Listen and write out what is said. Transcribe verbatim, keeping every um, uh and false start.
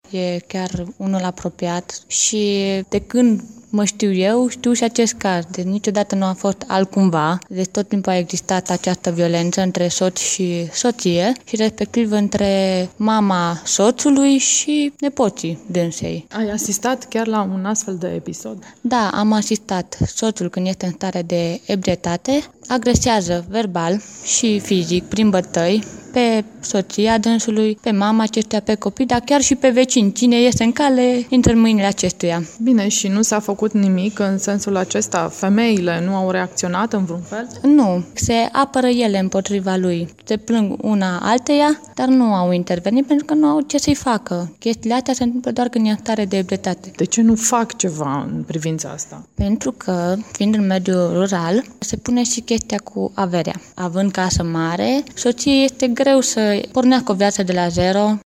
e chiar unul apropiat și de când mă știu eu, știu și acest caz. Deci niciodată nu a fost altcumva. Deci tot timpul a existat această violență între soț și soție și respectiv între mama soțului și nepoții dânsei. Ai asistat chiar la un astfel de episod? Da, am asistat. Soțul, când este în stare de ebrietate, agresează verbal și fizic, prin bătăi, pe soția dânsului, pe mama acestuia, pe copii, dar chiar și pe vecini. Cine iese în cale, intră în mâinile acestuia. Bine, și nu s-a făcut nimic în sensul acesta? Femeile nu au reacționat în vreun fel? Nu, se apără ele împotriva lui. Se plâng una alteia, dar nu au intervenit pentru că nu au ce să-i facă. Chestiile astea se întâmplă doar când e în stare de ebrietate. De ce nu fac ceva în privința asta? Pentru că, fiind în mediul rural, se pune și chestia cu averea. Având casă mare, soției este greu să pornească o viață de la zero,